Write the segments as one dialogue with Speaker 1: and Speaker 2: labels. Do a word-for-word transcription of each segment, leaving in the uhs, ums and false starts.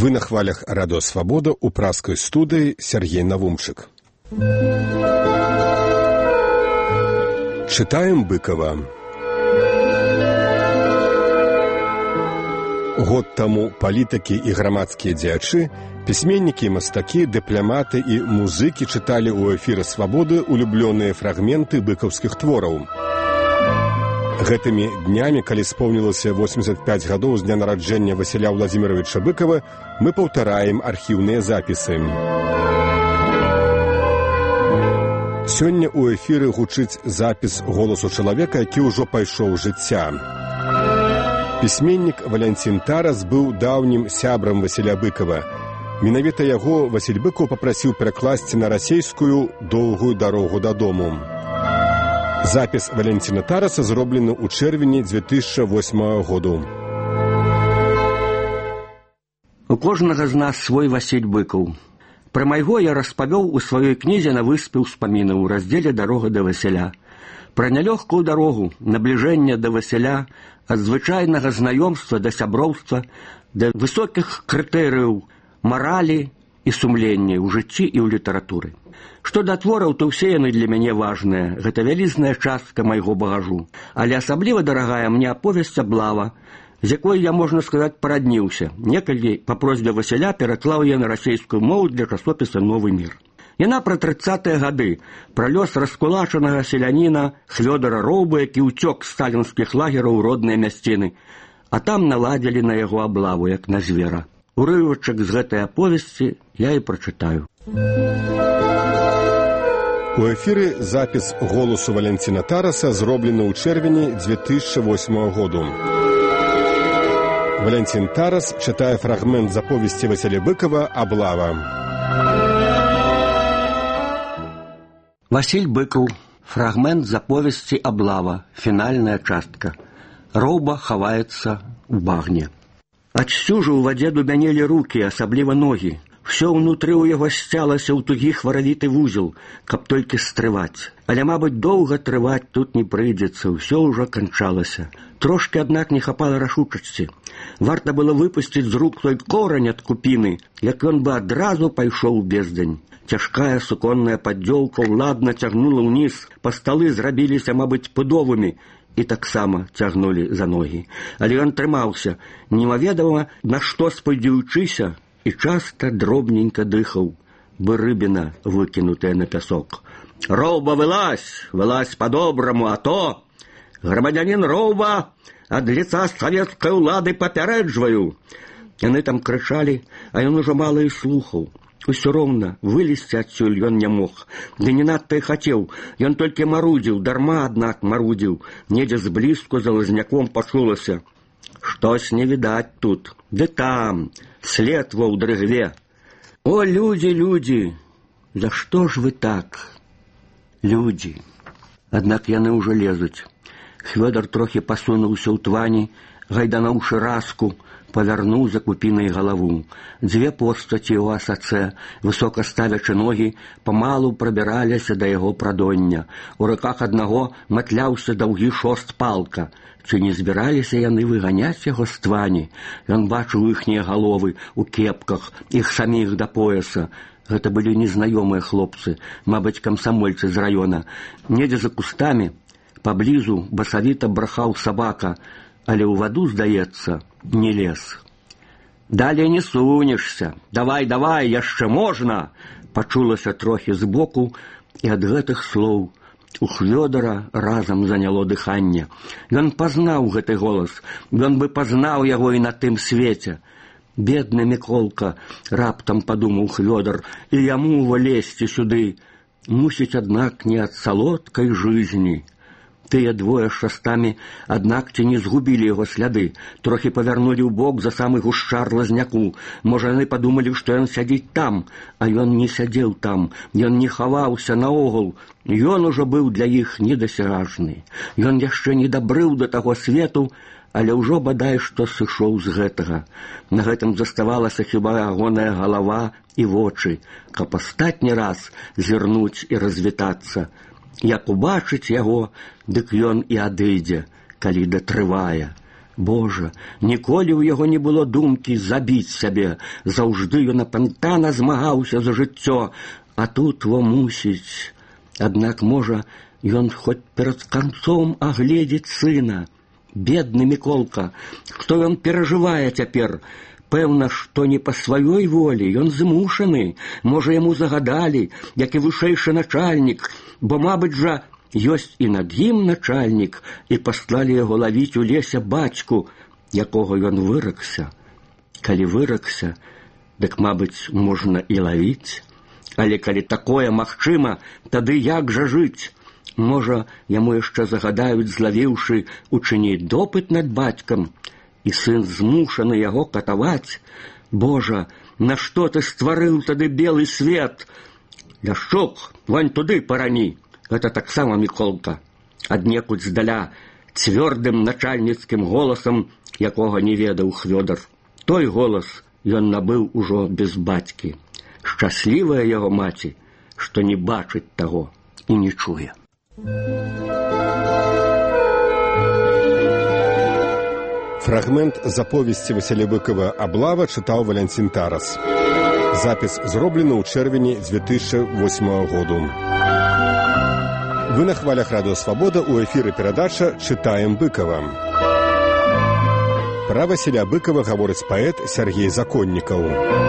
Speaker 1: Вы на хвалях Радио Свобода у праской студии Сергей Навумчик. Читаем Быкова. Год таму палітыкі і грамадскія дзеячы, пісьменнікі, мастакі, дыпламаты і музыкі чыталі ў эфіры Свабоды улюблёныя фрагменты быкаўскіх твораў. Гэтымі днямі, калі споўнілася восемьдесят пять гадоў з дня нараджэння Васіля Владзіміровича Быкова, мы паўтараем архіўныя запісы. Сёння ў эфіры гучыць запіс голасу чалавека, які ўжо пайшоў жыцця. Пісьменнік Валянцін Тарас быў даўнім сябрам Васіля Быкова. Менавіта яго Васіль Быкаў папрасіў перакласці на расейскую «Доўгую дарогу дадому». Запіс Валянціна Тараса зроблены ў чэрвені две тысячи восьмага году.
Speaker 2: У кожнага з нас свой Васіль Быкаў. Пра майго я распавёў у сваёй кнізе на выспе ўспамінаў у раздзеле «Дарога да Васіля». Пра нялёгкую дарогу, набліжэння да Васіля, ад звычайнага знаёмства да сяброўства, да высокіх крытэрыяў маралі і сумлення ў жыцці і ў літаратуры. Што да твораў, то ўсе яны для мяне важныя. Гэта вялізная частка майго багажу. Але асабліва дарагая мне аповесць «Аблава», з якой я, можна сказаць, парадніўся. Некалі па просьбе Васіля пераклаў я на расейскую мову для часопіса «Новы мір». Яна пра трыццатыя гады, пра лёс раскулачанага селяніна Хвёдара Роўбы, які ўцёк з сталінскіх лагераў у родныя мясціны, а там наладзілі на яго аблаву, як на звера. Урывачак з гэтай аповесці я і прачытаю.
Speaker 1: У эфіры запіс голасу Валянціна Тараса зроблены ў чэрвені две тысячи восьмага году. Валянцін Тарас чытае фрагмент з аповесці Васіля Быкова «Аблава».
Speaker 2: Васіль Быкаў. Фрагмент з аповесці «Аблава». Фінальная частка. Роўба хаваецца ў багне. Адсюжу ў вадзе дубянелі рукі, асабліва ногі. Всё ўнутры ў яго сцялася ў тугі хваравіты вузел, каб толькі стрываць. Але, мабыць, доўга трываць тут не прыйдзецца, ўсё ўжо канчалася. Трошкі, аднак, не хапала рашучасці. Варта было выпусціць з рук той корань ад купіны, як ён бы адразу пайшоў у бездань. Цяжкая суконная паддзёлка ўладна цягнула ўніз, па сталы зрабіліся, мабыць, пудовымі, і таксама цягнулі за ногі. Але ён трымаўся, немаведама, на што спадзяючыся, і часта дробненька дыхаў, бы рыбіна, выкінутая на пясок. «Роўба, вылазь! Вылазь по-добраму, а то! Грамадзянін Роўба, ад лица савецкай улады папярэджваю!» Яны там крычалі, а ён ужо мала і слухаў. Усё роўна, вылезці адсюль ён не мог. Ды не надта і хацеў, ён толькі марудзіў, дарма, аднак, марудзіў. Недзе зблізку за лазняком пачулася. «Штось не відаць тут, ды там, след во ў дрыгве. О, людзі, людзі, за што ж вы так? Людзі!» Аднак яны ўжо лезуць. Хвёдар трохі пасунуўся ў твані, гайдануўшы раску, павярнуў за купінай галаву. Дзве постаці ў асацэ, высока ставячы ногі, памалу прабіраліся да яго прадоння. У руках аднаго матляўся даўгі шост палка. Ці не збіраліся яны выганяць яго з твані? Ён бачыў іхнія галовы у кепках, іх саміх да пояса. Гэта былі незнаёмыя хлопцы, мабыць, камсамольцы з раёна. Недзе за кустамі, паблізу басавіта брахаў сабака, але ў ваду, здаецца, не лез. «Далей не сунешся! Давай, давай, яшчэ можна!» Пачулася трохі збоку, і ад гэтых слоў у Хвёдара разам заняло дыханне. Ён пазнаў гэты голас, ён бы пазнаў яго і на тым свеце. «Бедны Міколка!» — раптам падумаў Хвёдар, «і яму влезці сюды. Мусіць, аднак, не ад салодкай жизни». Тыя двое з шастамі, аднак, ці не згубілі яго сляды, трохі павярнулі ў бок за самы гушчар лазняку. Можа, яны падумалі, што ён сядзіць там, а ён не сядзеў там, ён не хаваўся наогул. Ён ужо быў для іх недасяжны. Ён яшчэ не дабрыў да таго свету, але ўжо бадай што сышоў з гэтага. На гэтым заставалася хіба ягоная галава і вочы, каб астатні раз зірнуць і развітацца. Як убачыць яго, дык ён і адыдзе, калі датрывае. Божа, ніколі ў яго не было думкі забіць сябе. Заўжды ён апантана змагаўся за жыццё, а тут во мусіць. Аднак, можа, ён хоць перад канцом агледзець сына. Бедны Міколка, што ён перажывае цяпер? Пэўна, што не па сваёй волі, ён змушаны. Можа, яму загадалі, як і вышэйшы начальнік, бо, мабыць жа, ёсць і над ім начальнік, і паслалі яго лавіць у лесе бацьку, якога ён выракся. Калі выракся, дык, мабыць, можна і лавіць. Але калі такое магчыма, тады як жа жыць? Можа, яму яшчэ загадаюць, злавіўшы, учыніць допыт над бацькам, і сын змушаны яго катаваць. Божа, нашто ты стварыў тады белы свет? Ляшчук, вань туды парані. Гэта таксама Міколка. Аднекуль здаля, цвёрдым начальніцкім голасам, якога не ведаў Хвёдар. Той голас ён набыў ужо без бацькі. Шчаслівая яго маці, што не бачыць таго і не чуе.
Speaker 1: Фрагмент з аповесці Васіля Быкова «Аблава» чытаў Валянцін Тарас. Запіс зроблены ў чэрвені дзве тысячы восьмага году. Вы на хвалях Радыё Свабода, у эфіры перадача «Чытаем Быкова». Пра Васіля Быкова гаворыць паэт Сергей Законнікаў.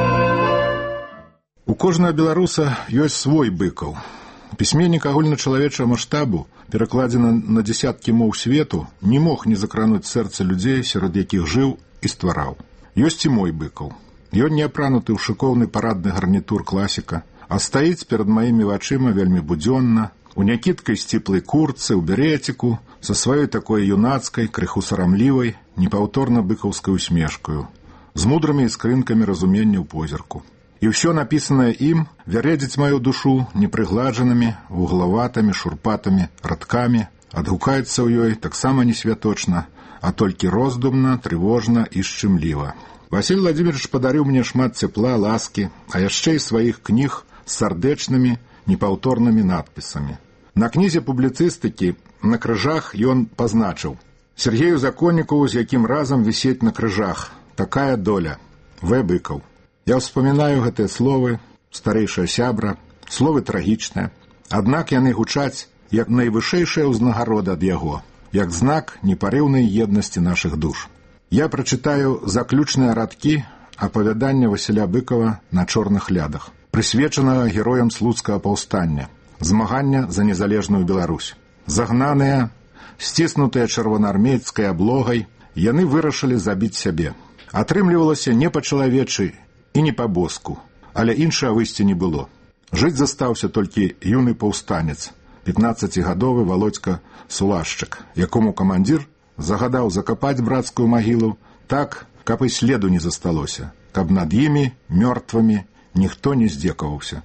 Speaker 3: У кожнага беларуса ёсць свой Быкаў. Пісьменнік агульначалавечага маштабу, перакладзены на дзесяткі моў свету, не мог не закрануць сэрца людзей, сярод якіх жыў і ствараў. Ёсць і мой Быкаў. Ён не апрануты ў шыкоўны парадны гарнітур класіка, а стаіць перад маімі вачыма вельмі будзённа, у някідкай сціплай куртцы, у береціку, са сваёй такой юнацкай, крыху сарамлівай, непаўторна быкаўскай усмешкаю, з мудрымі іскрынкамі разумення ў позірку. І ўсё напісанае ім вярэдзіць маю душу непрыгладжанымі, вуглаватымі, шурпатымі радкамі, адгукаецца ў ёй таксама не святочна, а толькі роздумна, трывожна і шчымліва. Васіль Владимирович падарыў мне шмат цепла, ласкі, а яшчэ і сваіх кніг з сардэчнымі, непаўторнымі надпісамі. На кнізе публіцыстыкі на крыжах ён пазначыў: Сергею Законнікову, з якім разам вісець на крыжах. Такая доля. В. Быкаў. Я ўспамінаю гэтыя словы, старэйшая сябра, словы трагічныя, аднак яны гучаць як найвышэйшая ўзнагарода ад яго, як знак непарыўнай еднасці нашых душ. Я прачытаю заключныя радкі апавядання Васіля Быкова «На чорных лядах», прысвечанага героям слуцкага паўстання, змагання за незалежную Беларусь. Загнаныя, сціснутыя чырвонаармейскай аблогай, яны вырашылі забіць сябе. Атрымлівалася не па-чалавечы і не па-боску, але іншага выйсця не было. Жыць застаўся толькі юны паўстанец, пятнаццацігадовы Володька Сулашчык, якому камандзір загадаў закапаць брацкую магілу так, каб і следу не засталося, каб над імі, мёртвымі, ніхто не здзекаваўся.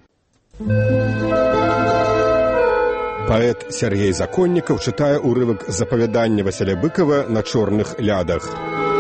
Speaker 1: Паэт Сергей Законнікаў чытае ўрывак з апавядання Васіля Быкова «На чорных лядах».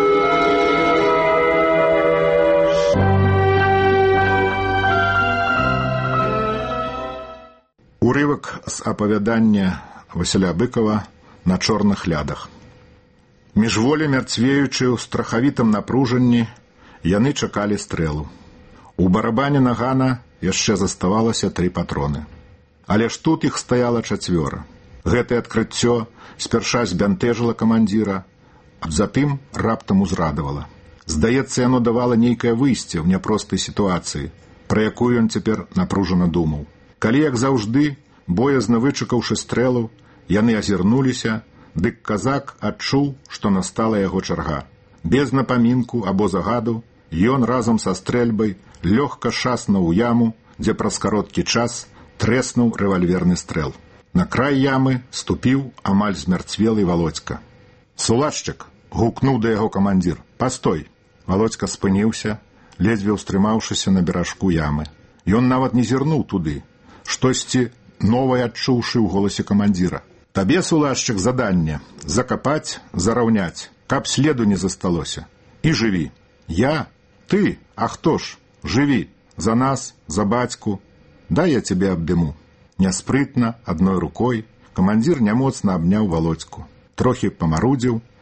Speaker 3: Урывак з апавядання Васіля Быкова «На чорных лядах». Міжволі мярцвеючы ў страхавітым напружанні, яны чакалі стрэлу. У барабане нагана яшчэ заставалася тры патроны. Але ж тут іх стаяла чацвёра. Гэтае адкрыццё спярша збянтэжыла камандзіра, а затым раптам узрадавала. Здаецца, яно давала нейкае выйсце ў няпростай сітуацыі, пра якую ён цяпер напружана думаў. Калі, як заўжды, боязна вычакаўшы стрэлу, яны азірнуліся, дык казак адчуў, што настала яго чарга. Без напамінку або загаду ён разам са стрэльбай лёгка шаснуў у яму, дзе праз кароткі час трэснуў рэвальверны стрэл. На край ямы ступіў амаль змярцвелы Володька. «Сулашчык!» — гукнуў да яго камандзір. «Пастой!» Володька спыніўся, ледзьве ўстрымаўшыся на беражку ямы. Ён нават не зірнуў туды, штосьці новае адчуўшы ў голасе камандзіра. «Табе, Сулашчык, заданне — закапаць, зараўняць, каб следу не засталося. І жыві!» «Я? Ты? А хто ж? Жыві! За нас, за бацьку! Дай я цябе абдыму!» Няспрытна, адной рукой, камандзір нямоцна абняў Володьку. Трохі памарудзіў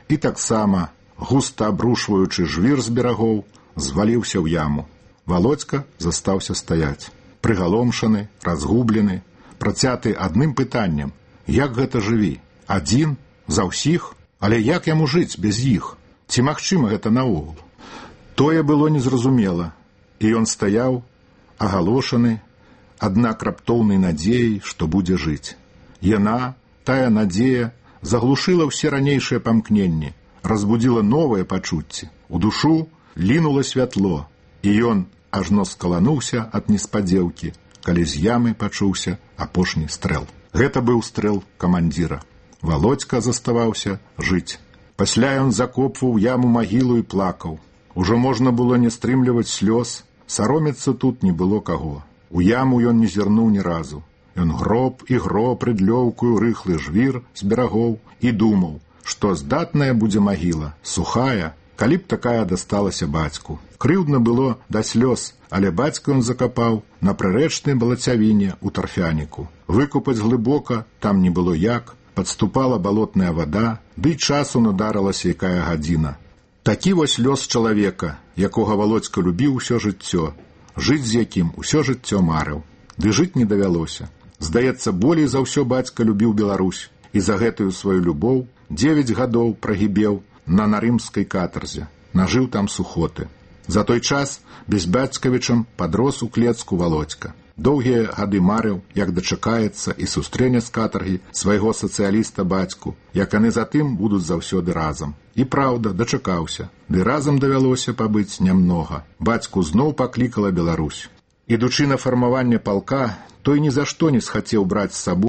Speaker 3: і таксама, густа абрушваючы жвір з берагоў, зваліўся ў яму. Володька застаўся стаяць. Прыгаломшаны, разгублены, працяты адным пытаннем: як гэта жыві? Адзін? За ўсіх? Але як яму жыць без іх? Ці магчыма гэта наогул? Тое было незразумела, і ён стаяў, агалошаны, аднак раптоўнай надзеяй, што будзе жыць. Яна, тая надзея, заглушыла ўсе ранейшыя памкненні, разбудзіла новыя пачуцці. У душу лінула святло, і ён ажно скалануўся ад неспадзеўкі, калі з ямы пачуўся апошні стрэл. Гэта быў стрэл камандзіра. Володька заставаўся жыць. Пасля ён закопваў яму магілу і плакаў. Ужо можна было не стрымліваць слёз, саромецца тут не было каго. У яму ён не зірнуў ні разу. Ён гроб і гроб рыдлёўкую рыхлы жвір з берагоў і думаў, што здатная будзе магіла, сухая, калі б такая дасталася бацьку. Крыўдна было да слёз, але бацьку ён закапаў на прырэчнай балацявіне ў тарфяніку. Выкупаць глыбока там не было як, падступала балотная вада, ды часу надарылася якая гадзіна. Такі вось лёс чалавека, якога Володька любіў усё жыццё, жыць з якім усё жыццё марыў. Ды жыць не давялося. Здаецца, болей за ўсё бацька любіў Беларусь, і за гэтую сваю любоў дзевяць гадоў прагібеў на нарымскай катарзе, нажыў там сухоты. За той час безбацькавічам падрос у клецку Володька. Доўгія гады марыў, як дачакаецца і сустрэне з катаргі свайго сацыяліста бацьку, як яны затым будуць заўсёды разам. І праўда, дачакаўся, ды разам давялося пабыць нямнога. Бацьку зноў паклікала Беларусь. Ідучы на фармаванне палка, той ні за што не схацеў браць з сабой